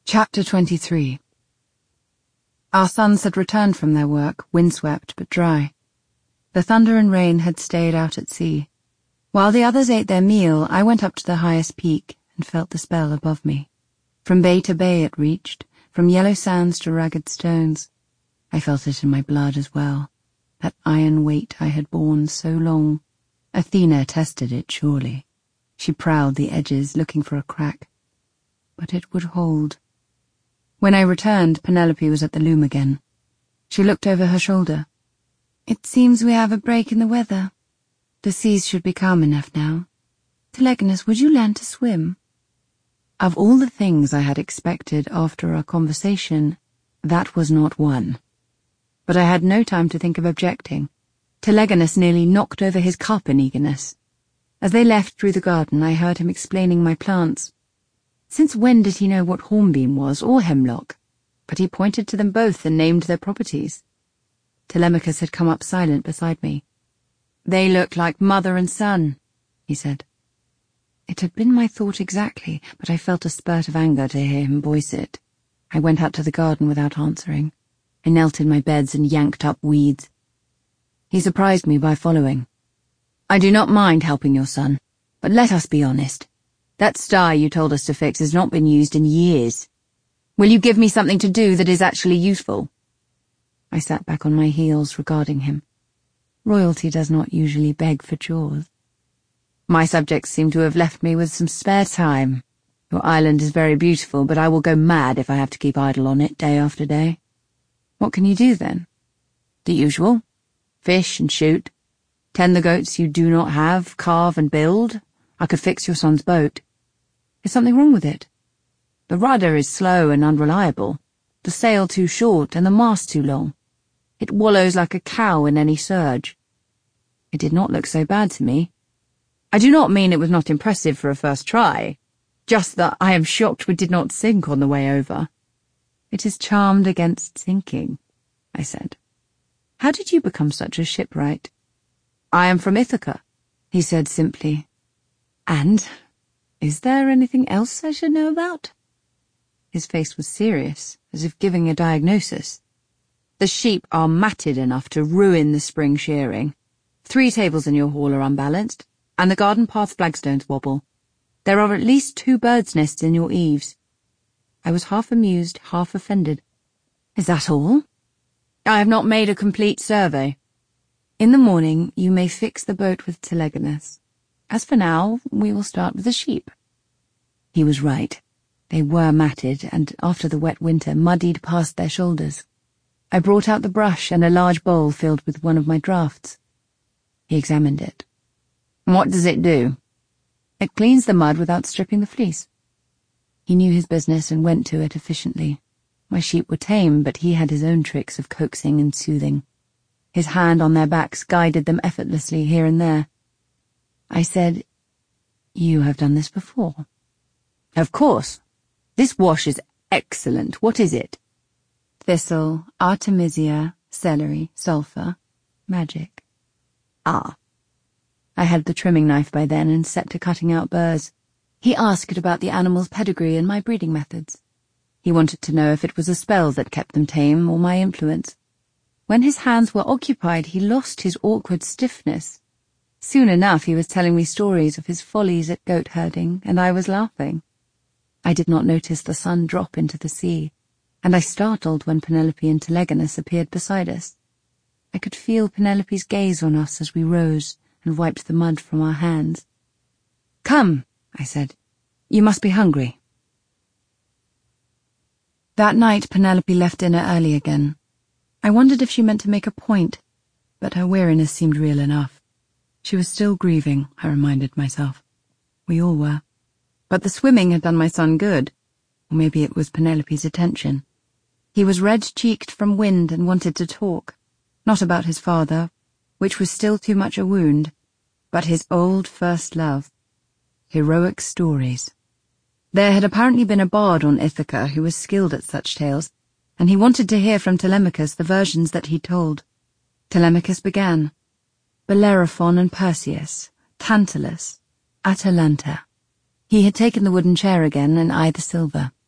Chapter 23. Our sons had returned from their work, windswept but dry. The thunder and rain had stayed out at sea. While the others ate their meal, I went up to the highest peak and felt the spell above me. From bay to bay it reached, from yellow sands to ragged stones. I felt it in my blood as well, that iron weight I had borne so long. Athena tested it, surely. She prowled the edges, looking for a crack. But it would hold. When I returned, Penelope was at the loom again. She looked over her shoulder. "It seems we have a break in the weather. The seas should be calm enough now. Telegonus, would you learn to swim?" Of all the things I had expected after our conversation, that was not one. But I had no time to think of objecting. Telegonus nearly knocked over his cup in eagerness. As they left through the garden, I heard him explaining my plants. Since when did he know what hornbeam was, or hemlock? But he pointed to them both and named their properties. Telemachus had come up silent beside me. "They look like mother and son," he said. It had been my thought exactly, but I felt a spurt of anger to hear him voice it. I went out to the garden without answering. I knelt in my beds and yanked up weeds. He surprised me by following. "I do not mind helping your son, but let us be honest. That sty you told us to fix has not been used in years. Will you give me something to do that is actually useful?" I sat back on my heels, regarding him. Royalty does not usually beg for chores. "My subjects seem to have left me with some spare time. Your island is very beautiful, but I will go mad if I have to keep idle on it day after day." "What can you do, then?" "The usual. Fish and shoot. Tend the goats you do not have, carve and build. I could fix your son's boat." "Is something wrong with it?" "The rudder is slow and unreliable, the sail too short and the mast too long. It wallows like a cow in any surge." It did not look so bad to me. "I do not mean it was not impressive for a first try, just that I am shocked we did not sink on the way over." "It is charmed against sinking," I said. "How did you become such a shipwright?" "I am from Ithaca," he said simply. "And is there anything else I should know about?" His face was serious, as if giving a diagnosis. "The sheep are matted enough to ruin the spring shearing. 3 tables in your hall are unbalanced, and the garden path flagstones wobble. There are at least 2 birds' nests in your eaves." I was half amused, half offended. "Is that all?" "I have not made a complete survey." "In the morning you may fix the boat with Telegonus. As for now, we will start with the sheep." He was right. They were matted, and after the wet winter, muddied past their shoulders. I brought out the brush and a large bowl filled with one of my drafts. He examined it. "What does it do?" "It cleans the mud without stripping the fleece." He knew his business and went to it efficiently. My sheep were tame, but he had his own tricks of coaxing and soothing. His hand on their backs guided them effortlessly here and there. I said, "You have done this before." "Of course. This wash is excellent. What is it?" "Thistle, artemisia, celery, sulphur, magic." "Ah." I had the trimming knife by then and set to cutting out burrs. He asked about the animal's pedigree and my breeding methods. He wanted to know if it was a spell that kept them tame or my influence. When his hands were occupied, he lost his awkward stiffness. Soon enough he was telling me stories of his follies at goat herding, and I was laughing. I did not notice the sun drop into the sea, and I startled when Penelope and Telegonus appeared beside us. I could feel Penelope's gaze on us as we rose and wiped the mud from our hands. "Come," I said. "You must be hungry." That night Penelope left dinner early again. I wondered if she meant to make a point, but her weariness seemed real enough. She was still grieving, I reminded myself. We all were. But the swimming had done my son good, or maybe it was Penelope's attention. He was red-cheeked from wind and wanted to talk, not about his father, which was still too much a wound, but his old first love. Heroic stories. There had apparently been a bard on Ithaca who was skilled at such tales, and he wanted to hear from Telemachus the versions that he told. Telemachus began. Bellerophon and Perseus, Tantalus, Atalanta. He had taken the wooden chair again and I the silver.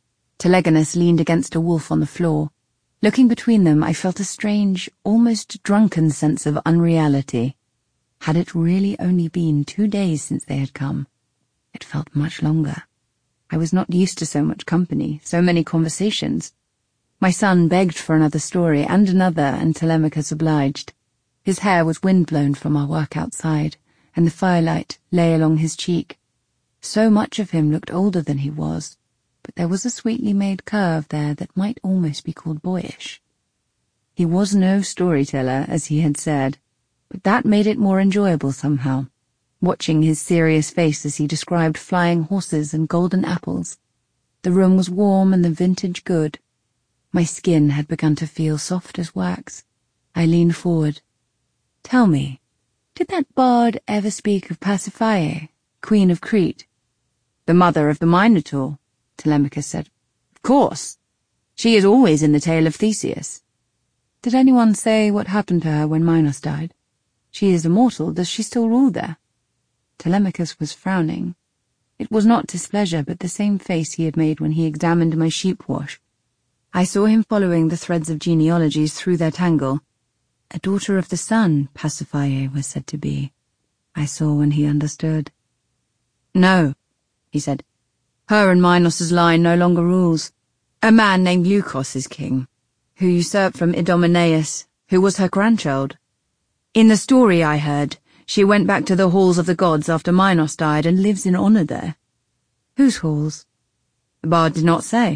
Telegonus leaned against a wolf on the floor. Looking between them, I felt a strange, almost drunken sense of unreality. Had it really only been 2 days since they had come? It felt much longer. I was not used to so much company, so many conversations. My son begged for another story and another, and Telemachus obliged. His hair was windblown from our work outside, and the firelight lay along his cheek. So much of him looked older than he was, but there was a sweetly made curve there that might almost be called boyish. He was no storyteller, as he had said, but that made it more enjoyable somehow, watching his serious face as he described flying horses and golden apples. The room was warm and the vintage good. My skin had begun to feel soft as wax. I leaned forward. "Tell me, did that bard ever speak of Pasiphae, Queen of Crete?" "The mother of the Minotaur," Telemachus said. "Of course. She is always in the tale of Theseus." "Did anyone say what happened to her when Minos died? She is immortal. Does she still rule there?" Telemachus was frowning. It was not displeasure, but the same face he had made when he examined my sheep wash. I saw him following the threads of genealogies through their tangle. A daughter of the sun, Pasiphae was said to be. I saw when he understood. "No," he said. "Her and Minos' line no longer rules. A man named Leucos is king, who usurped from Idomeneus, who was her grandchild. In the story I heard, she went back to the halls of the gods after Minos died and lives in honor there." "Whose halls?" The bard did not say.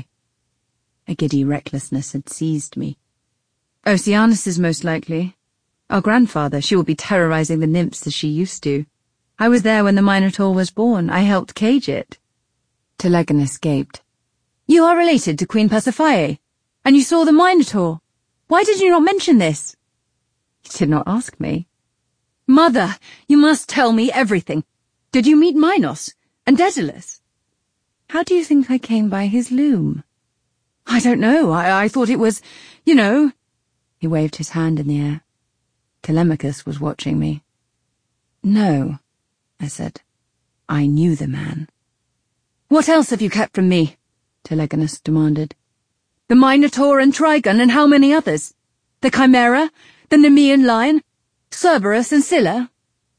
A giddy recklessness had seized me. "Oceanus's most likely. Our grandfather, she will be terrorizing the nymphs as she used to. I was there when the Minotaur was born. I helped cage it." Telegonus gaped. "You are related to Queen Pasiphae, and you saw the Minotaur. Why did you not mention this?" "You did not ask me." "Mother, you must tell me everything. Did you meet Minos and Daedalus?" "How do you think I came by his loom?" "I don't know. I thought it was, you know." He waved his hand in the air. Telemachus was watching me. "No," I said. "I knew the man." "What else have you kept from me?" Telegonus demanded. "The Minotaur and Trigon and how many others? The Chimera, the Nemean lion, Cerberus and Scylla?"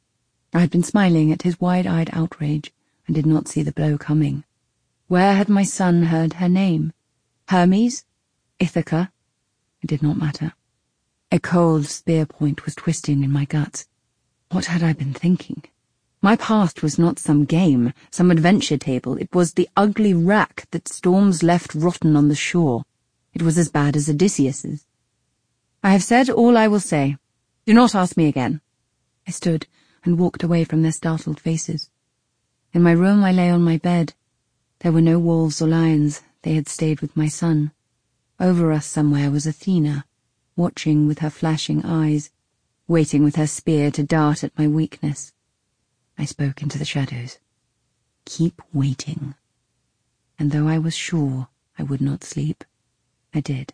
I had been smiling at his wide-eyed outrage and did not see the blow coming. Where had my son heard her name? Hermes? Ithaca? It did not matter. A cold spear point was twisting in my guts. What had I been thinking? My past was not some game, some adventure table. It was the ugly wrack that storms left rotten on the shore. It was as bad as Odysseus's. "I have said all I will say. Do not ask me again." I stood and walked away from their startled faces. In my room I lay on my bed. There were no wolves or lions. They had stayed with my son. Over us somewhere was Athena, watching with her flashing eyes, waiting with her spear to dart at my weakness. I spoke into the shadows. "Keep waiting." And though I was sure I would not sleep, I did.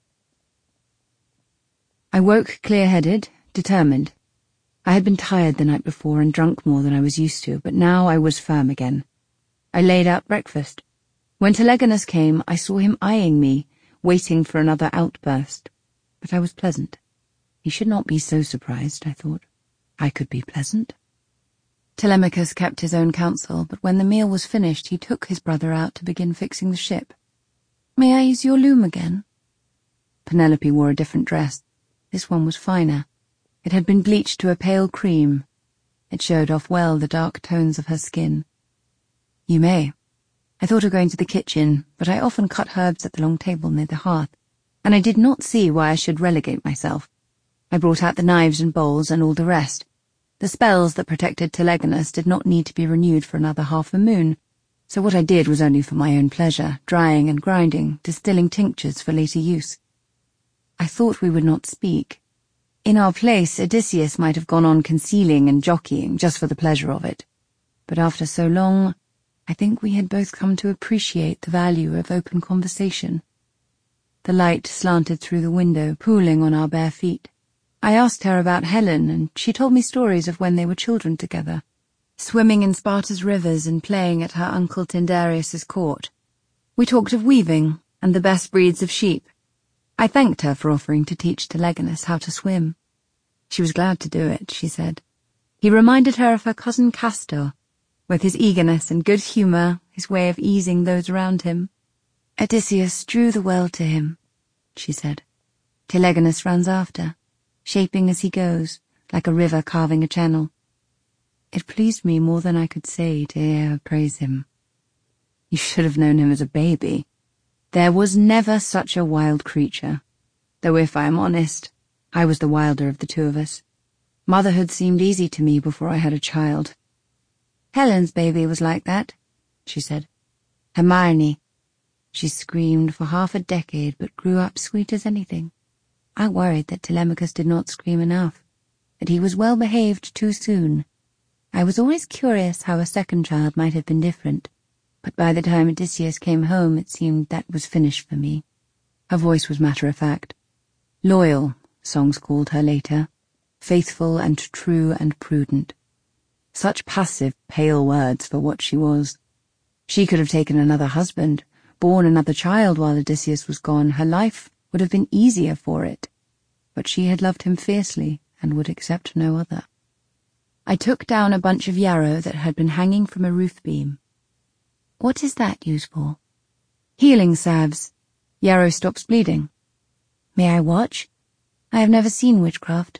I woke clear-headed, determined. I had been tired the night before and drunk more than I was used to, but now I was firm again. I laid out breakfast. When Telegonus came, I saw him eyeing me, waiting for another outburst. But I was pleasant. He should not be so surprised, I thought. I could be pleasant. Telemachus kept his own counsel, but when the meal was finished, he took his brother out to begin fixing the ship. "May I use your loom again?" Penelope wore a different dress. This one was finer. It had been bleached to a pale cream. It showed off well the dark tones of her skin. "You may." I thought of going to the kitchen, but I often cut herbs at the long table near the hearth, and I did not see why I should relegate myself. I brought out the knives and bowls and all the rest. The spells that protected Telegonus did not need to be renewed for another half a moon, so what I did was only for my own pleasure, drying and grinding, distilling tinctures for later use. I thought we would not speak. In our place, Odysseus might have gone on concealing and jockeying just for the pleasure of it. But after so long, I think we had both come to appreciate the value of open conversation. The light slanted through the window, pooling on our bare feet. I asked her about Helen, and she told me stories of when they were children together, swimming in Sparta's rivers and playing at her uncle Tyndareus's court. We talked of weaving, and the best breeds of sheep. I thanked her for offering to teach Telegonus how to swim. She was glad to do it, she said. He reminded her of her cousin Castor, with his eagerness and good humour, his way of easing those around him. Odysseus drew the well to him, she said. Telegonus runs after, shaping as he goes, like a river carving a channel. It pleased me more than I could say to hear her praise him. You should have known him as a baby. There was never such a wild creature, though if I am honest, I was the wilder of the two of us. Motherhood seemed easy to me before I had a child. Helen's baby was like that, she said. Hermione. She screamed for half a decade but grew up sweet as anything. I worried that Telemachus did not scream enough, that he was well behaved too soon. I was always curious how a second child might have been different, but by the time Odysseus came home it seemed that was finished for me. Her voice was matter-of-fact. Loyal, songs called her later, faithful and true and prudent. Such passive, pale words for what she was. She could have taken another husband, born another child while Odysseus was gone. Her life would have been easier for it, but she had loved him fiercely and would accept no other. I took down a bunch of yarrow that had been hanging from a roof beam. What is that used for? Healing salves. Yarrow stops bleeding. May I watch? I have never seen witchcraft.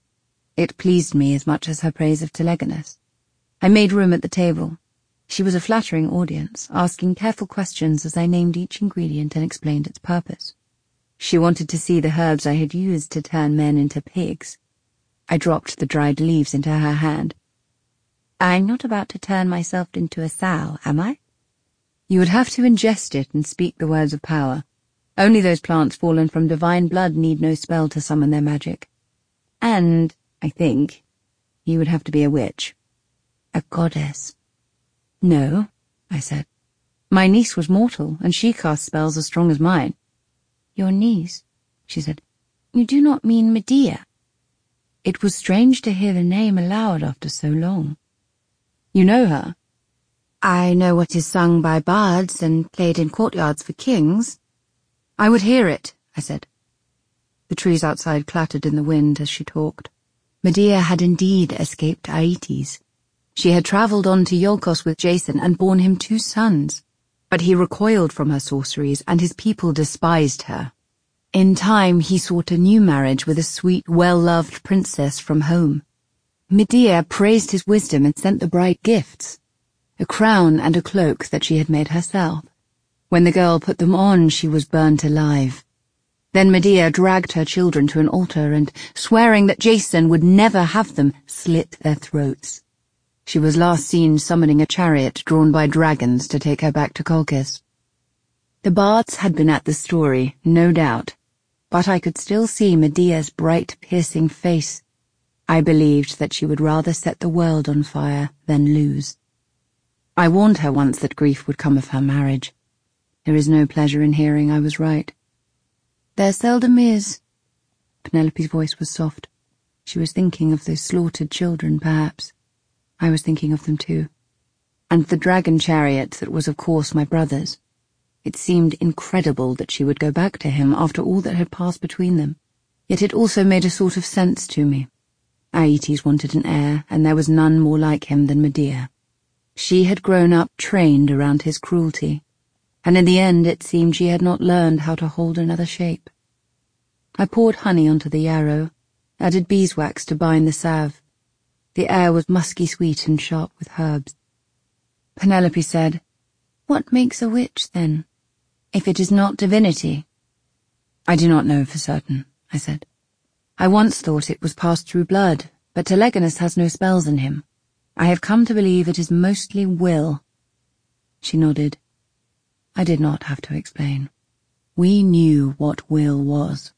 It pleased me as much as her praise of Telegonus. I made room at the table. She was a flattering audience, asking careful questions as I named each ingredient and explained its purpose. She wanted to see the herbs I had used to turn men into pigs. I dropped the dried leaves into her hand. I'm not about to turn myself into a sow, am I? You would have to ingest it and speak the words of power. Only those plants fallen from divine blood need no spell to summon their magic. And, I think, you would have to be a witch. A goddess. No, I said. My niece was mortal, and she cast spells as strong as mine. Your niece, she said. You do not mean Medea. It was strange to hear the name aloud after so long. You know her? I know what is sung by bards and played in courtyards for kings. I would hear it, I said. The trees outside clattered in the wind as she talked. Medea had indeed escaped Aeetes. She had travelled on to Iolcos with Jason and borne him 2 sons, but he recoiled from her sorceries and his people despised her. In time he sought a new marriage with a sweet, well-loved princess from home. Medea praised his wisdom and sent the bride gifts, a crown and a cloak that she had made herself. When the girl put them on, she was burnt alive. Then Medea dragged her children to an altar and, swearing that Jason would never have them, slit their throats. She was last seen summoning a chariot drawn by dragons to take her back to Colchis. The bards had been at the story, no doubt, but I could still see Medea's bright, piercing face. I believed that she would rather set the world on fire than lose. I warned her once that grief would come of her marriage. There is no pleasure in hearing I was right. There seldom is. Penelope's voice was soft. She was thinking of those slaughtered children, perhaps. I was thinking of them too. And the dragon chariot that was of course my brother's. It seemed incredible that she would go back to him after all that had passed between them. Yet it also made a sort of sense to me. Aeetes wanted an heir, and there was none more like him than Medea. She had grown up trained around his cruelty, and in the end it seemed she had not learned how to hold another shape. I poured honey onto the yarrow, added beeswax to bind the salve. The air was musky sweet and sharp with herbs. Penelope said, What makes a witch, then, if it is not divinity? I do not know for certain, I said. I once thought it was passed through blood, but Telegonus has no spells in him. I have come to believe it is mostly will. She nodded. I did not have to explain. We knew what will was.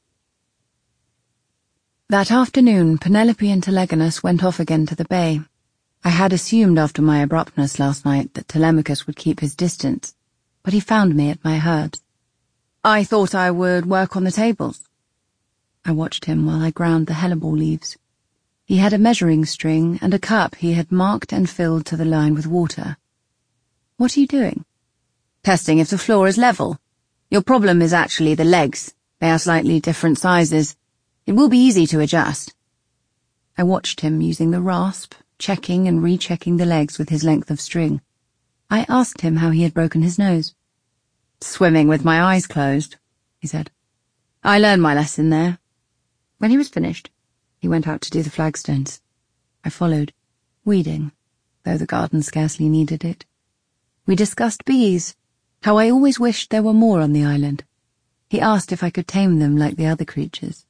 That afternoon, Penelope and Telegonus went off again to the bay. I had assumed after my abruptness last night that Telemachus would keep his distance, but he found me at my herbs. I thought I would work on the tables. I watched him while I ground the hellebore leaves. He had a measuring string and a cup he had marked and filled to the line with water. What are you doing? Testing if the floor is level. Your problem is actually the legs. They are slightly different sizes. It will be easy to adjust. I watched him using the rasp, checking and rechecking the legs with his length of string. I asked him how he had broken his nose. Swimming with my eyes closed, he said. I learned my lesson there. When he was finished, he went out to do the flagstones. I followed, weeding, though the garden scarcely needed it. We discussed bees, how I always wished there were more on the island. He asked if I could tame them like the other creatures.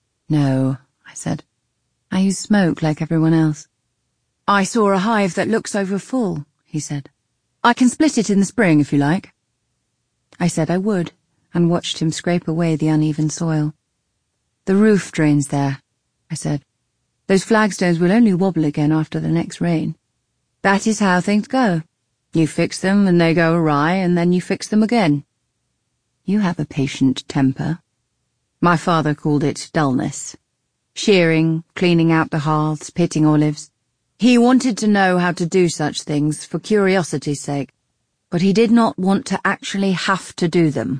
No, I said. I use smoke like everyone else. I saw a hive that looks over full, he said. I can split it in the spring if you like. I said I would, and watched him scrape away the uneven soil. The roof drains there, I said. Those flagstones will only wobble again after the next rain. That is how things go. You fix them and they go awry, and then you fix them again. You have a patient temper. My father called it dullness. Shearing, cleaning out the hearths, pitting olives. He wanted to know how to do such things for curiosity's sake, but he did not want to actually have to do them.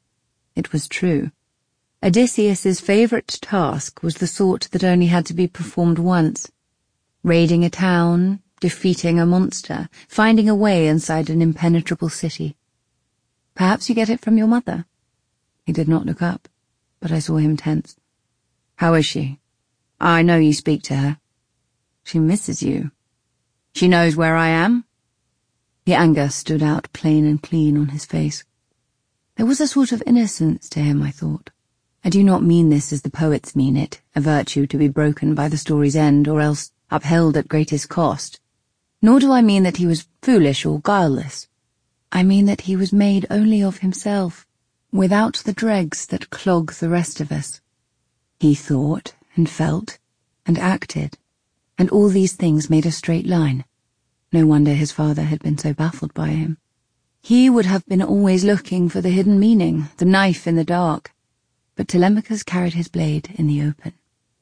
It was true. Odysseus's favourite task was the sort that only had to be performed once. Raiding a town, defeating a monster, finding a way inside an impenetrable city. Perhaps you get it from your mother. He did not look up, but I saw him tense. How is she? I know you speak to her. She misses you. She knows where I am? The anger stood out plain and clean on his face. There was a sort of innocence to him, I thought. I do not mean this as the poets mean it, a virtue to be broken by the story's end or else upheld at greatest cost. Nor do I mean that he was foolish or guileless. I mean that he was made only of himself, without the dregs that clog the rest of us. He thought and felt and acted, and all these things made a straight line. No wonder his father had been so baffled by him. He would have been always looking for the hidden meaning, the knife in the dark, but Telemachus carried his blade in the open.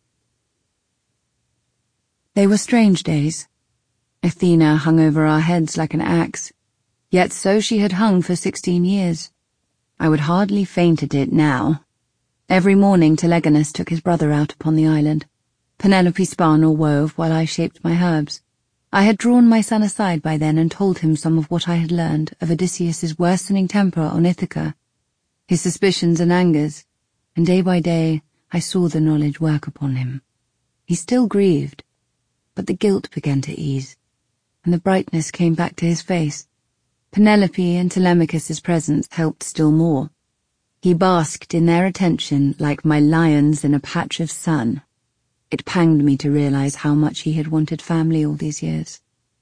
They were strange days. Athena hung over our heads like an axe, yet so she had hung for 16 years. I would hardly faint at it now. Every morning Telegonus took his brother out upon the island. Penelope spun or wove while I shaped my herbs. I had drawn my son aside by then and told him some of what I had learned of Odysseus's worsening temper on Ithaca, his suspicions and angers, and day by day I saw the knowledge work upon him. He still grieved, but the guilt began to ease, and the brightness came back to his face. Penelope and Telemachus's presence helped still more. He basked in their attention like my lions in a patch of sun. It panged me to realize how much he had wanted family all these years.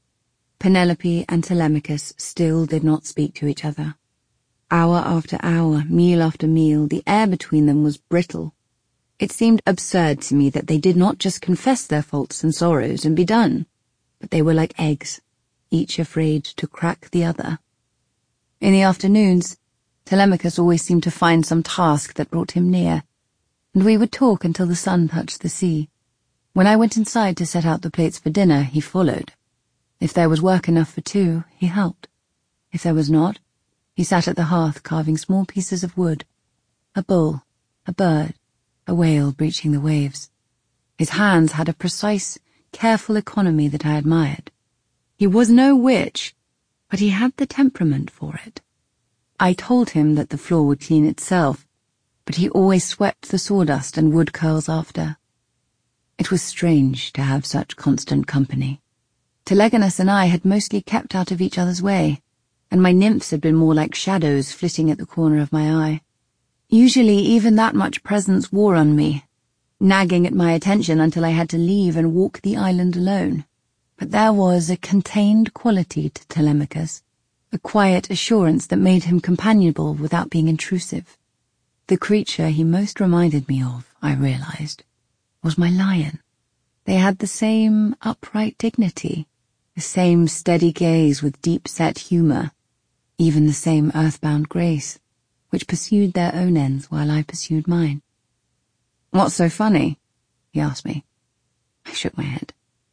Penelope and Telemachus still did not speak to each other. Hour after hour, meal after meal, the air between them was brittle. It seemed absurd to me that they did not just confess their faults and sorrows and be done, but they were like eggs, each afraid to crack the other. In the afternoons, Telemachus always seemed to find some task that brought him near, and we would talk until the sun touched the sea. When I went inside to set out the plates for dinner, he followed. If there was work enough for two, he helped. If there was not, he sat at the hearth carving small pieces of wood, a bull, a bird, a whale breaching the waves. His hands had a precise, careful economy that I admired. He was no witch, but he had the temperament for it. I told him that the floor would clean itself, but he always swept the sawdust and wood curls after. It was strange to have such constant company. Telegonus and I had mostly kept out of each other's way, and my nymphs had been more like shadows flitting at the corner of my eye. Usually even that much presence wore on me, nagging at my attention until I had to leave and walk the island alone. But there was a contained quality to Telemachus, a quiet assurance that made him companionable without being intrusive. The creature he most reminded me of, I realized, was my lion. They had the same upright dignity, the same steady gaze with deep-set humor, even the same earthbound grace, which pursued their own ends while I pursued mine. "What's so funny?" he asked me. I shook my head.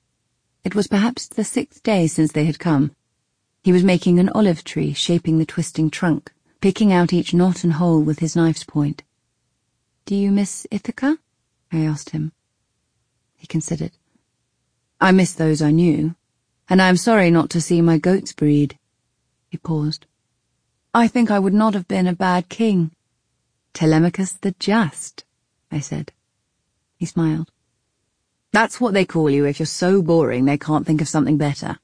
It was perhaps the 6th day since they had come. He was making an olive tree, shaping the twisting trunk, picking out each knot and hole with his knife's point. "Do you miss Ithaca?" I asked him. He considered. "I miss those I knew, and I am sorry not to see my goats breed." He paused. "I think I would not have been a bad king." "Telemachus the Just," I said. He smiled. "That's what they call you if you're so boring they can't think of something better."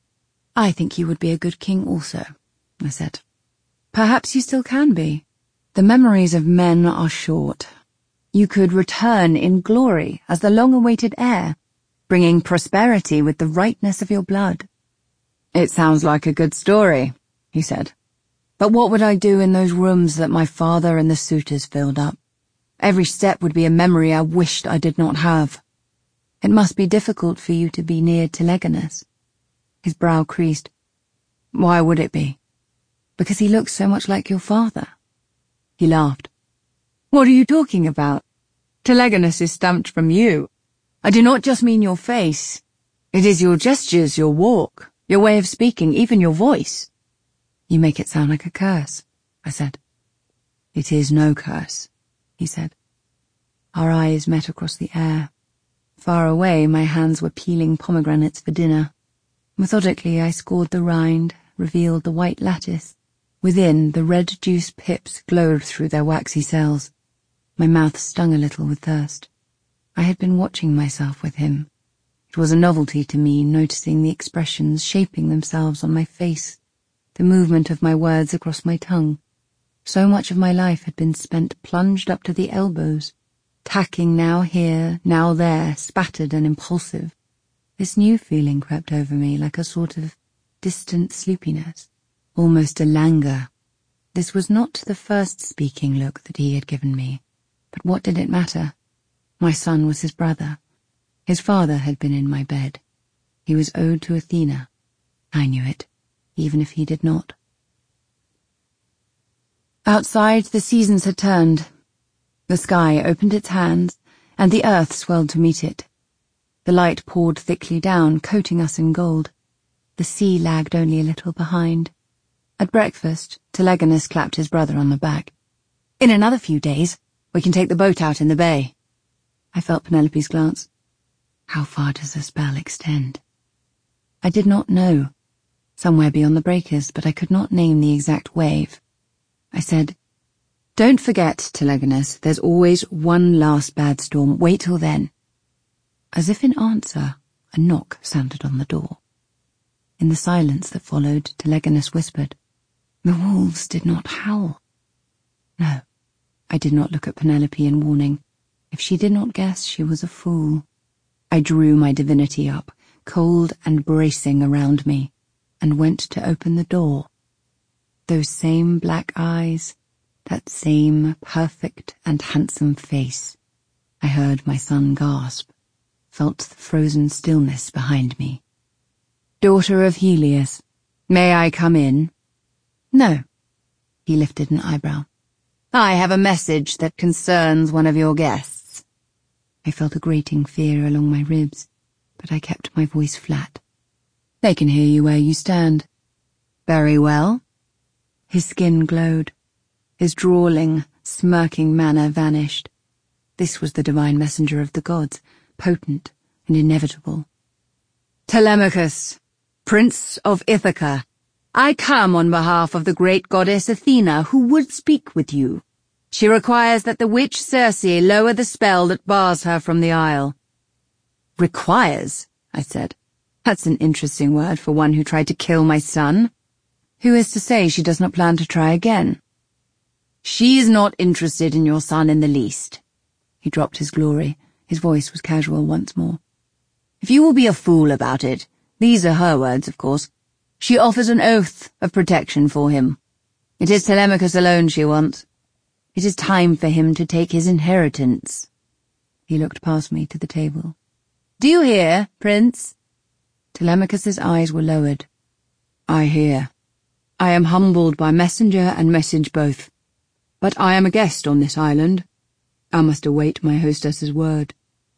"I think you would be a good king also," I said. "Perhaps you still can be. The memories of men are short. You could return in glory as the long-awaited heir, bringing prosperity with the rightness of your blood." "It sounds like a good story," he said. "But what would I do in those rooms that my father and the suitors filled up? Every step would be a memory I wished I did not have." "It must be difficult for you to be near Telegonus." His brow creased. "Why would it be?" "Because he looks so much like your father." He laughed. "What are you talking about? Telegonus is stamped from you. I do not just mean your face. It is your gestures, your walk, your way of speaking, even your voice." "You make it sound like a curse," I said. "It is no curse," he said. Our eyes met across the air. Far away, my hands were peeling pomegranates for dinner. Methodically, I scored the rind, revealed the white lattice. Within, the red juice pips glowed through their waxy cells. My mouth stung a little with thirst. I had been watching myself with him. It was a novelty to me, noticing the expressions shaping themselves on my face, the movement of my words across my tongue. So much of my life had been spent plunged up to the elbows, tacking now here, now there, spattered and impulsive. This new feeling crept over me like a sort of distant sleepiness, almost a languor. This was not the first speaking look that he had given me, but what did it matter? My son was his brother. His father had been in my bed. He was owed to Athena. I knew it, even if he did not. Outside, the seasons had turned. The sky opened its hands, and the earth swelled to meet it. The light poured thickly down, coating us in gold. The sea lagged only a little behind. At breakfast, Telegonus clapped his brother on the back. "In another few days, we can take the boat out in the bay." I felt Penelope's glance. How far does the spell extend? I did not know. Somewhere beyond the breakers, but I could not name the exact wave. I said, "Don't forget, Telegonus, there's always one last bad storm. Wait till then." As if in answer, a knock sounded on the door. In the silence that followed, Telegonus whispered, "The wolves did not howl." No, I did not look at Penelope in warning. If she did not guess, she was a fool. I drew my divinity up, cold and bracing around me, and went to open the door. Those same black eyes, that same perfect and handsome face. I heard my son gasp, felt the frozen stillness behind me. "Daughter of Helios, may I come in?" "No." He lifted an eyebrow. "I have a message that concerns one of your guests." I felt a grating fear along my ribs, but I kept my voice flat. "They can hear you where you stand." "Very well." His skin glowed. His drawling, smirking manner vanished. This was the divine messenger of the gods, potent and inevitable. "Telemachus, Prince of Ithaca, I come on behalf of the great goddess Athena, who would speak with you. She requires that the witch Circe lower the spell that bars her from the isle." "Requires," I said. "That's an interesting word for one who tried to kill my son. Who is to say she does not plan to try again?" "She is not interested in your son in the least." He dropped his glory. His voice was casual once more. "If you will be a fool about it, these are her words, of course, she offers an oath of protection for him. It is Telemachus alone she wants. It is time for him to take his inheritance." He looked past me to the table. "Do you hear, Prince?" Telemachus's eyes were lowered. "I hear. I am humbled by messenger and message both. But I am a guest on this island. I must await my hostess's word."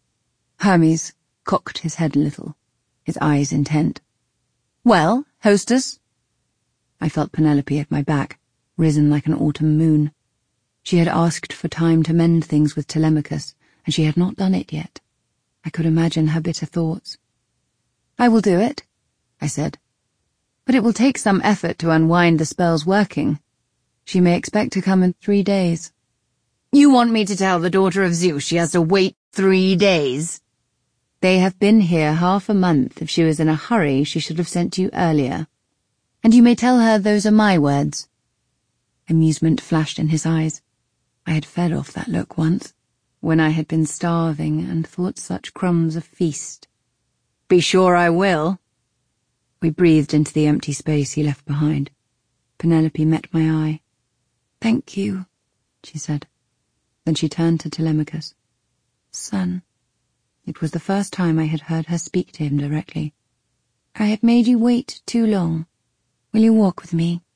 Hermes cocked his head a little, his eyes intent. "Well, hostess?" I felt Penelope at my back, risen like an autumn moon. She had asked for time to mend things with Telemachus, and she had not done it yet. I could imagine her bitter thoughts. "I will do it," I said. "But it will take some effort to unwind the spell's working. She may expect to come in 3 days. "You want me to tell the daughter of Zeus she has to wait 3 days? "They have been here half a month. If she was in a hurry, she should have sent you earlier. And you may tell her those are my words." Amusement flashed in his eyes. I had fed off that look once, when I had been starving and thought such crumbs a feast. "Be sure I will." We breathed into the empty space he left behind. Penelope met my eye. "Thank you," she said. Then she turned to Telemachus. "Son." It was the first time I had heard her speak to him directly. "I have made you wait too long. Will you walk with me?"